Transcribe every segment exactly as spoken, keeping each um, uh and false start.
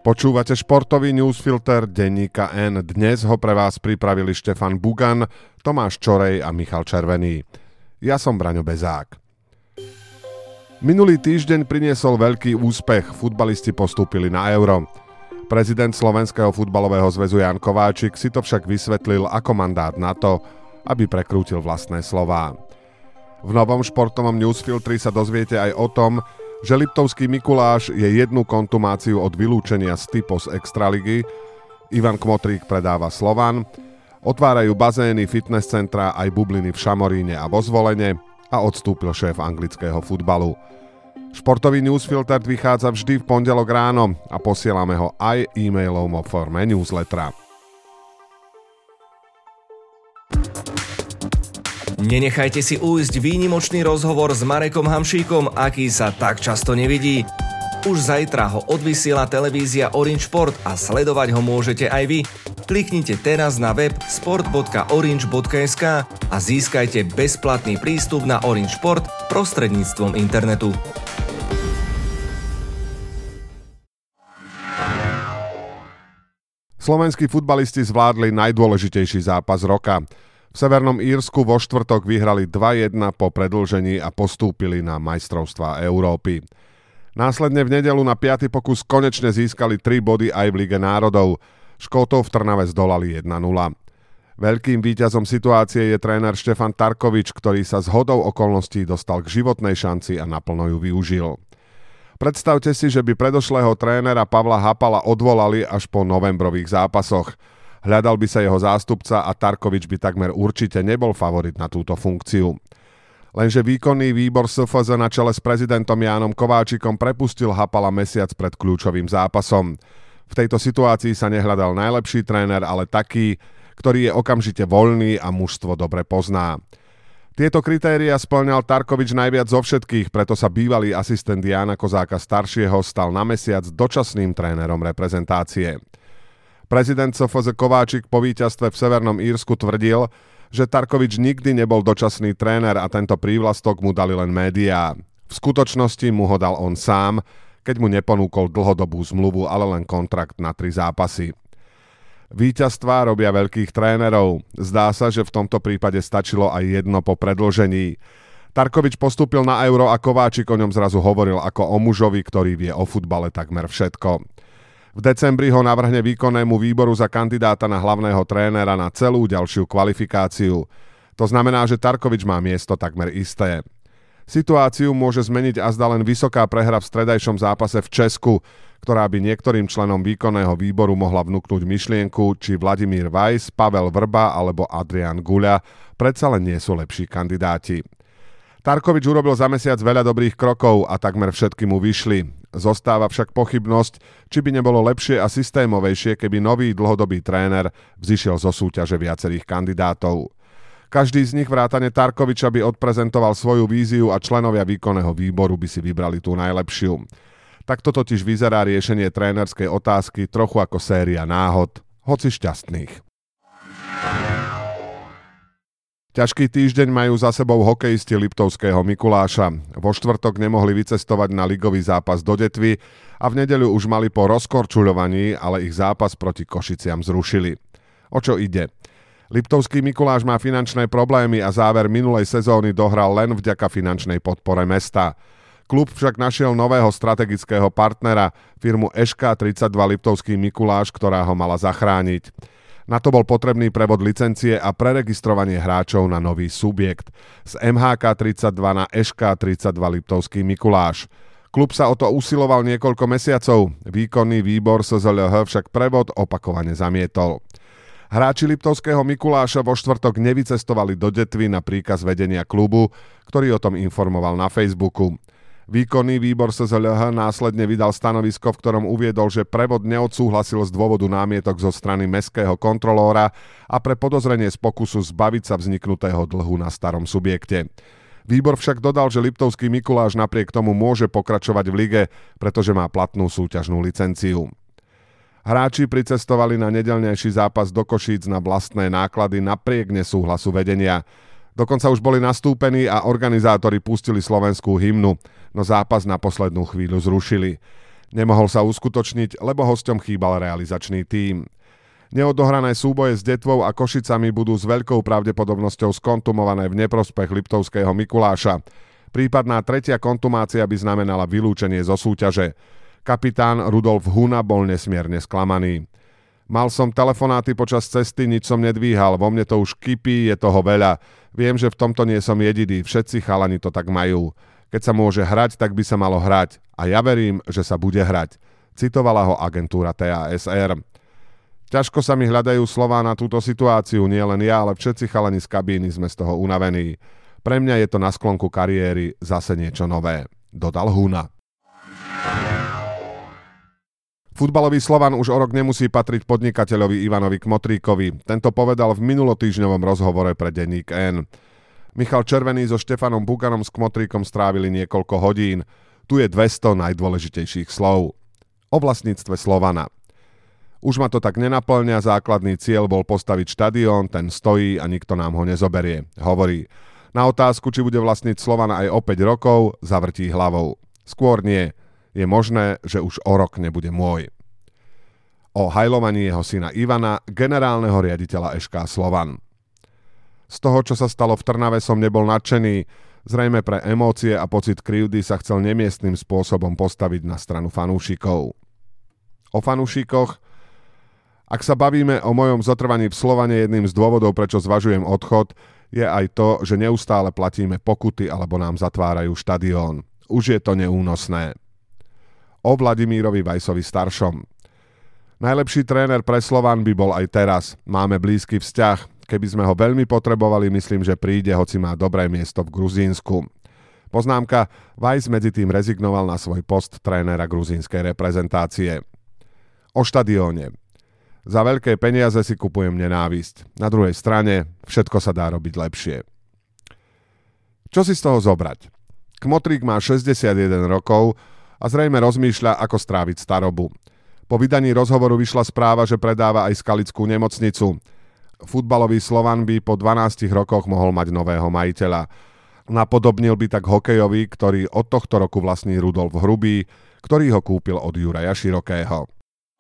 Počúvate športový newsfilter denníka N. Dnes ho pre vás pripravili Štefan Bugan, Tomáš Čorej a Michal Červený. Ja som Braňo Bezák. Minulý týždeň priniesol veľký úspech, futbalisti postúpili na Euro. Prezident Slovenského futbalového zväzu Jan Kováčik si to však vysvetlil ako mandát na to, aby prekrútil vlastné slová. V novom športovom newsfiltri sa dozviete aj o tom, že Liptovský Mikuláš je jednu kontumáciu od vylúčenia z typos Extraligy, Ivan Kmotrík predáva Slovan, otvárajú bazény, fitness centra aj bubliny v Šamoríne a vo Zvolene a odstúpil šéf anglického futbalu. Športový newsfilter vychádza vždy v pondelok ráno a posielame ho aj e-mailom vo forme newslettera. Nenechajte si ujsť výnimočný rozhovor s Marekom Hamšíkom, aký sa tak často nevidí. Už zajtra ho odvysiela televízia Orange Sport a sledovať ho môžete aj vy. Kliknite teraz na web sport bodka orange bodka es ká a získajte bezplatný prístup na Orange Sport prostredníctvom internetu. Slovenskí futbalisti zvládli najdôležitejší zápas roka. V Severnom Írsku vo štvrtok vyhrali dva jedna po predĺžení a postúpili na majstrovstvá Európy. Následne v nedeľu na piaty pokus konečne získali tri body aj v Lige národov. Škótov v Trnave zdolali jedna nula. Veľkým víťazom situácie je tréner Štefan Tarkovič, ktorý sa zhodou okolností dostal k životnej šanci a naplno ju využil. Predstavte si, že by predošlého trénera Pavla Hapala odvolali až po novembrových zápasoch. Hľadal by sa jeho zástupca a Tarkovič by takmer určite nebol favorit na túto funkciu. Lenže výkonný výbor es ef zet na čele s prezidentom Jánom Kováčikom prepustil Hapala mesiac pred kľúčovým zápasom. V tejto situácii sa nehľadal najlepší tréner, ale taký, ktorý je okamžite voľný a mužstvo dobre pozná. Tieto kritériá spĺňal Tarkovič najviac zo všetkých, preto sa bývalý asistent Jána Kozáka staršieho stal na mesiac dočasným trénerom reprezentácie. Prezident es ef zet Kováčik po víťazstve v Severnom Írsku tvrdil, že Tarkovič nikdy nebol dočasný tréner a tento prívlastok mu dali len médiá. V skutočnosti mu ho dal on sám, keď mu neponúkol dlhodobú zmluvu, ale len kontrakt na tri zápasy. Víťazstvá robia veľkých trénerov. Zdá sa, že v tomto prípade stačilo aj jedno po predĺžení. Tarkovič postúpil na Euro a Kováčik o ňom zrazu hovoril ako o mužovi, ktorý vie o futbale takmer všetko. V decembri ho navrhne výkonnému výboru za kandidáta na hlavného trénera na celú ďalšiu kvalifikáciu. To znamená, že Tarkovič má miesto takmer isté. Situáciu môže zmeniť azda len vysoká prehra v stredajšom zápase v Česku, ktorá by niektorým členom výkonného výboru mohla vnúknuť myšlienku, či Vladimír Weiss, Pavel Vrba alebo Adrián Guľa predsa len nie sú lepší kandidáti. Tarkovič urobil za mesiac veľa dobrých krokov a takmer všetky mu vyšli. Zostáva však pochybnosť, či by nebolo lepšie a systémovejšie, keby nový dlhodobý tréner vzišiel zo súťaže viacerých kandidátov. Každý z nich vrátane Tarkoviča by odprezentoval svoju víziu a členovia výkonného výboru by si vybrali tú najlepšiu. Takto totiž vyzerá riešenie trénerskej otázky trochu ako séria náhod, hoci šťastných. Ťažký týždeň majú za sebou hokejisti Liptovského Mikuláša. Vo štvrtok nemohli vycestovať na ligový zápas do Detvy a v nedeľu už mali po rozkorčuľovaní, ale ich zápas proti Košiciam zrušili. O čo ide? Liptovský Mikuláš má finančné problémy a záver minulej sezóny dohral len vďaka finančnej podpore mesta. Klub však našiel nového strategického partnera, firmu eš ká tridsaťdva Liptovský Mikuláš, ktorá ho mala zachrániť. Na to bol potrebný prevod licencie a preregistrovanie hráčov na nový subjekt. Z em há ká tridsaťdva na eš ká tridsaťdva Liptovský Mikuláš. Klub sa o to usiloval niekoľko mesiacov, výkonný výbor es zet el há však prevod opakovane zamietol. Hráči Liptovského Mikuláša vo štvrtok nevycestovali do Detvy na príkaz vedenia klubu, ktorý o tom informoval na Facebooku. Výkonný výbor es zet el há následne vydal stanovisko, v ktorom uviedol, že prevod neodsúhlasil z dôvodu námietok zo strany mestského kontrolóra a pre podozrenie z pokusu zbaviť sa vzniknutého dlhu na starom subjekte. Výbor však dodal, že Liptovský Mikuláš napriek tomu môže pokračovať v lige, pretože má platnú súťažnú licenciu. Hráči pricestovali na nedeľnejší zápas do Košíc na vlastné náklady napriek nesúhlasu vedenia. Dokonca už boli nastúpení a organizátori pustili slovenskú hymnu, no zápas na poslednú chvíľu zrušili. Nemohol sa uskutočniť, lebo hosťom chýbal realizačný tím. Neodohrané súboje s Detvou a Košicami budú s veľkou pravdepodobnosťou skontumované v neprospech Liptovského Mikuláša. Prípadná tretia kontumácia by znamenala vylúčenie zo súťaže. Kapitán Rudolf Huna bol nesmierne sklamaný. Mal som telefonáty počas cesty, nič som nedvíhal, vo mne to už kypí, je toho veľa. Viem, že v tomto nie som jediný, všetci chalani to tak majú. Keď sa môže hrať, tak by sa malo hrať. A ja verím, že sa bude hrať. Citovala ho agentúra té á es er. Ťažko sa mi hľadajú slová na túto situáciu, nie len ja, ale všetci chalani z kabíny sme z toho unavení. Pre mňa je to na sklonku kariéry zase niečo nové, dodal Huna. Futbalový Slovan už o rok nemusí patriť podnikateľovi Ivanovi Kmotríkovi. Tento povedal v minulotýždňovom rozhovore pre denník N. Michal Červený so Štefanom Buganom s Kmotríkom strávili niekoľko hodín. Tu je dvesto najdôležitejších slov. O vlastníctve Slovana. Už ma to tak nenaplňa, základný cieľ bol postaviť štadión, ten stojí a nikto nám ho nezoberie, hovorí. Na otázku, či bude vlastniť Slovana aj o päť rokov, zavrtí hlavou. Skôr nie. Je možné, že už o rok nebude môj. O hajlovaní jeho syna Ivana, generálneho riaditeľa eš ká Slovan. Z toho, čo sa stalo v Trnave, som nebol nadšený. Zrejme pre emócie a pocit krivdy sa chcel nemiestnym spôsobom postaviť na stranu fanúšikov. O fanúšikoch. Ak sa bavíme o mojom zotrvaní v Slovane, jedným z dôvodov, prečo zvažujem odchod, je aj to, že neustále platíme pokuty alebo nám zatvárajú štadión. Už je to neúnosné. O Vladimírovi Vajsovi staršom. Najlepší tréner pre Slovan by bol aj teraz. Máme blízky vzťah. Keby sme ho veľmi potrebovali, myslím, že príde, hoci má dobré miesto v Gruzínsku. Poznámka. Vajs medzi tým rezignoval na svoj post trénera gruzínskej reprezentácie. O štadióne. Za veľké peniaze si kupujem nenávisť. Na druhej strane všetko sa dá robiť lepšie. Čo si z toho zobrať? Kmotrík má šesťdesiatjeden rokov a zrejme rozmýšľa, ako stráviť starobu. Po vydaní rozhovoru vyšla správa, že predáva aj skalickú nemocnicu. Futbalový Slovan by po dvanástich rokoch mohol mať nového majiteľa. Napodobnil by tak hokejový, ktorý od tohto roku vlastní Rudolf Hrubý, ktorý ho kúpil od Juraja Širokého.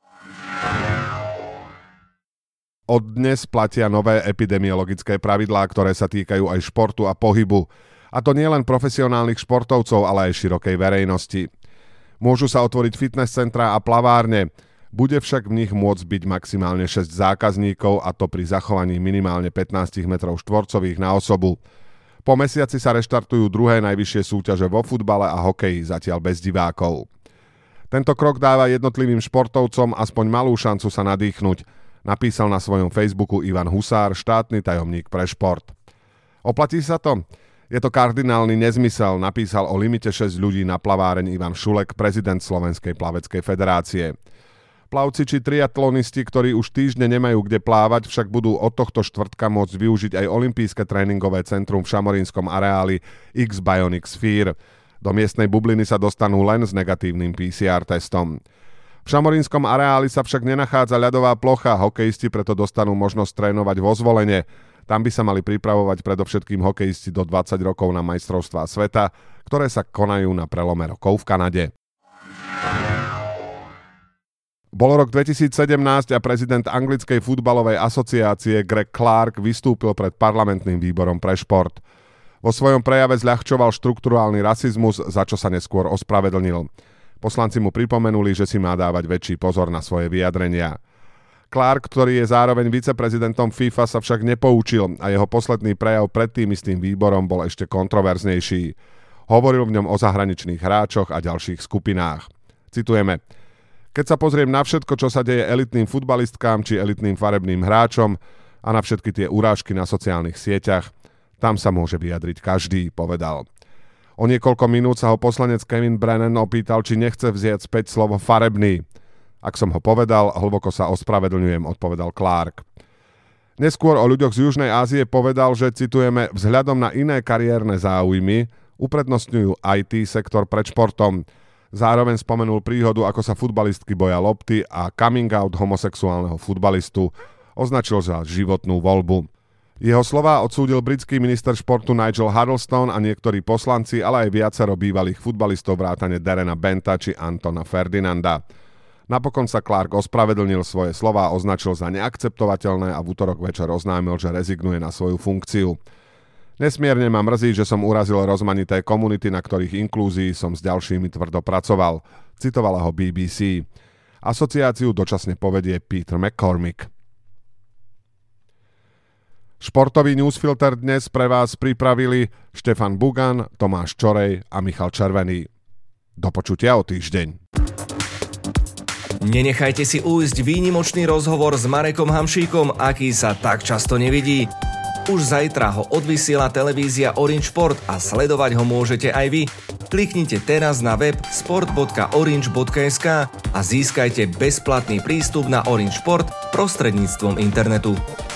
Od dnes platia nové epidemiologické pravidlá, ktoré sa týkajú aj športu a pohybu. A to nie len profesionálnych športovcov, ale aj širokej verejnosti. Môžu sa otvoriť fitness centrá a plavárne. Bude však v nich môcť byť maximálne šesť zákazníkov, a to pri zachovaní minimálne pätnásť metrov štvorcových na osobu. Po mesiaci sa reštartujú druhé najvyššie súťaže vo futbale a hokeji, zatiaľ bez divákov. Tento krok dáva jednotlivým športovcom aspoň malú šancu sa nadýchnuť, napísal na svojom Facebooku Ivan Husár, štátny tajomník pre šport. Oplatí sa to? Je to kardinálny nezmysel, napísal o limite šesť ľudí na plaváreň Ivan Šulek, prezident Slovenskej plaveckej federácie. Plavci či triatlonisti, ktorí už týždne nemajú kde plávať, však budú od tohto štvrtka môcť využiť aj olympijské tréningové centrum v šamorínskom areáli X-Bionic Sphere. Do miestnej bubliny sa dostanú len s negatívnym pé cé er testom. V šamorínskom areáli sa však nenachádza ľadová plocha, hokejisti preto dostanú možnosť trénovať vo Zvolene. Tam by sa mali pripravovať predovšetkým hokejisti do dvadsať rokov na majstrovstvá sveta, ktoré sa konajú na prelome rokov v Kanade. Bol rok dvetisícsedemnásť a prezident Anglickej futbalovej asociácie Greg Clark vystúpil pred parlamentným výborom pre šport. Vo svojom prejave zľahčoval štrukturálny rasizmus, za čo sa neskôr ospravedlnil. Poslanci mu pripomenuli, že si má dávať väčší pozor na svoje vyjadrenia. Clark, ktorý je zároveň viceprezidentom FIFA, sa však nepoučil a jeho posledný prejav pred tým istým výborom bol ešte kontroverznejší. Hovoril v ňom o zahraničných hráčoch a ďalších skupinách. Citujeme: Keď sa pozriem na všetko, čo sa deje elitným futbalistkám či elitným farebným hráčom a na všetky tie urážky na sociálnych sieťach, tam sa môže vyjadriť každý, povedal. O niekoľko minút sa ho poslanec Kevin Brennan opýtal, či nechce vziať späť slovo farebný. Ak som ho povedal, hlboko sa ospravedlňujem, odpovedal Clark. Neskôr o ľuďoch z Južnej Ázie povedal, že, citujeme, vzhľadom na iné kariérne záujmy uprednostňujú í té sektor pred športom. Zároveň spomenul príhodu, ako sa futbalistky boja lopty a coming out homosexuálneho futbalistu označil za životnú voľbu. Jeho slová odsúdil britský minister športu Nigel Huddleston a niektorí poslanci, ale aj viacero bývalých futbalistov vrátane Darrena Benta či Antona Ferdinanda. Napokon sa Clark ospravedlnil svoje slová, označil za neakceptovateľné a v utorok večer oznámil, že rezignuje na svoju funkciu. Nesmierne ma mrzí, že som urazil rozmanité komunity, na ktorých inklúzii som s ďalšími tvrdo pracoval, citovala ho bé bé cé. Asociáciu dočasne povedie Peter McCormick. Športový newsfilter dnes pre vás pripravili Štefan Bugan, Tomáš Čorej a Michal Červený. Do počutia o týždeň. Nenechajte si ujsť výnimočný rozhovor s Marekom Hamšíkom, aký sa tak často nevidí. Už zajtra ho odvysiela televízia Orange Sport a sledovať ho môžete aj vy. Kliknite teraz na web sport bodka orange bodka es ká a získajte bezplatný prístup na Orange Sport prostredníctvom internetu.